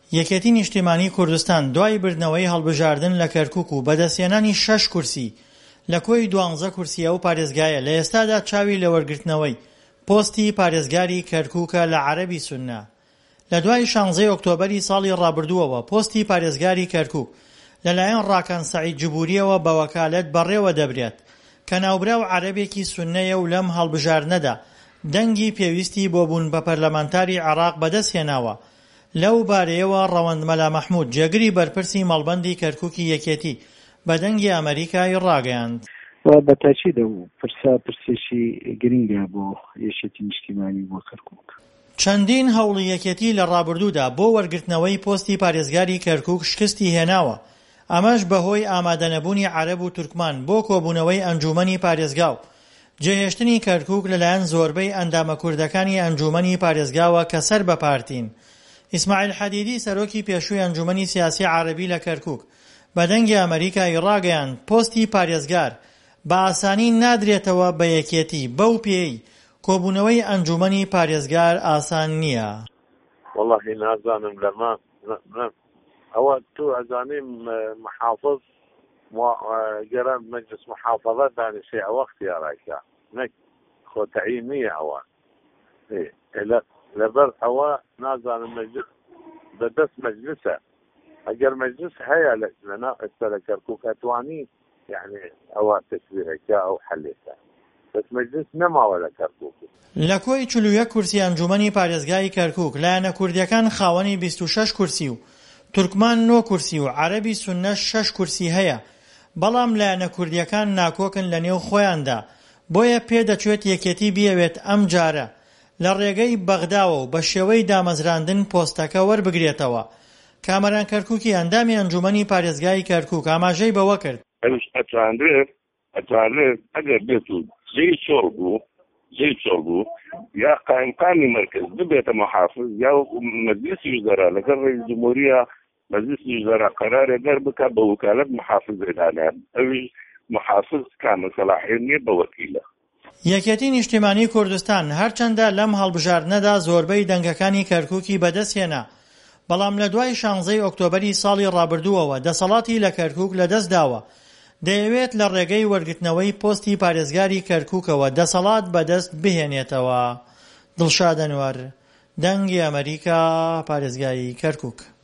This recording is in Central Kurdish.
یەکێتی نیشتیمانی کوردستان دوای بردنەوەی هەڵبژاردن لە کەرکووک و بەدەستهێنانی 6 کورسی لە کۆی 12 کورسیە و پارێزگایە لە ئێستادا چاوی لە وەرگرتنەوەی پۆستی پارێزگاری کەرکووکە لە عەرەبی سوننا. لە دوای 16 ئۆکتۆبەری ساڵی ڕابردووەوە پۆستی پارێزگاری کەرکووک لەلایەن ڕاکان سەعید جبوریەوە بە وەکالەت بەڕێوە دەبرێت کە ناوبراو عەرەبێکی سوننەیە و لەم هەڵبژاردنەدا دەنگی پێویستی بۆ بوون بە پەرلەمانتاری عێراق بەدەستهێناوە. لەو بارەیەوە ڕەوەند مەلا مەحموود جێگری بەرپرسی مەڵبەندی کەرکووکی یەکێتی بە دەنگی ئەمریکای ڕاگەیاند. بە تاکید پرسێکی گرنگە بۆ یەکێتی نیشتیمانی بۆ کەرکووک. چەندین هەوڵی یەکێتی لە ڕابردوودا بۆ وەرگرتنەوەی پۆستی پارێزگاری کەرکووک شکستی هێناوە. ئەمەش بەهۆی ئامادەنەبوونی عەرەب و تورکمان بۆ کۆبوونەوەی ئەنجومەنی پارێزگا و جێهێشتنی کەرکووک لەلایەن زۆربەی ئەندامە کوردەکانی ئەنجومەنی پارێزگاوە کە سەر بەپارتین. ئیسماعیل حەدیدی سەرۆکی پێشووی ئەنجومەنی سیاسی عەرەبی لە کەرکووک بە دەنگی ئەمریکای ڕاگەیاند پۆستی پارێزگار بە ئاسانی نادرێتەوە بە یەکێتی بەو پێی کۆبوونەوەی ئەنجومەنی پارێزگار ئاسان نییە. وەڵڵاهی نازانم لەمە ئەوە تو ئەزانیم محافظ گەرە مەجلس محافظە دانیشێ ئەوە اختیاڕایکە نەک خۆتەعیین نییە ئەوە لەبەر ئەوە نازانم مەجلس بەدەست مەجلسە ئەگەر مەجلس هەیە لەنا ئێستا لە کەرکووک ئەتوانی یعنی ئەوە تەسویرەکە ئەو حەلێکە بەس مەجلس نەماوە لە کەرکووک. لە کۆی 41 کورسی ئەنجومەنی پارێزگای کەرکووک لایەنە کوردیەکان خاوەنی 26 کورسی و تورکمان 9 کورسی و عەرەبی سوننە 6 کورسی هەیە، بەڵام لایەنە کوردیەکان ناکۆکن لە نێو خۆیاندا، بۆیە پێدەچێت یەکێتی بیەوێت ئەم جارە لە ڕێگەی بەغداوە و بە شێوەی دامەزراندن پۆستەکە وەربگرێتەوە. کامەران کەرکووکی ئەندامی ئەنجومەنی پارێزگای کەرکووک ئاماژەی بەوە کرد ئەتوانرێت ئەگەر بێت و جێی چۆڵ بوو یا قایمقامی مرکز ببێتە محافظ یا مەجلیسی وزەرا لەگەڵ ڕئیس جمهوریە مەجلیسی وزەرا قەرارێ دەر بکات بە وکالەت محافظ ئێدانیان ئەوی محافظ کامل سەلاحیەت نییە بە وەکیلە. یەکێتی نیشتیمانی کوردستان هەرچەندە لەم هەڵبژاردنەدا زۆربەی دەنگەکانی کەرکووکی بەدەستهێنا، بەڵام لە دوای 16 ئۆکتۆبەری ساڵی ڕابردووەوە دەسەڵاتی لە کەرکووک لەدەست داوە. دەیەوێت لە ڕێگەی وەرگرتنەوەی پۆستی پارێزگاری کەرکووکەوە دەسەڵات بەدەست بهێنێتەوە. دڵشاد ئەنوەر، دەنگی ئەمریکا، پارێزگای کەرکووک.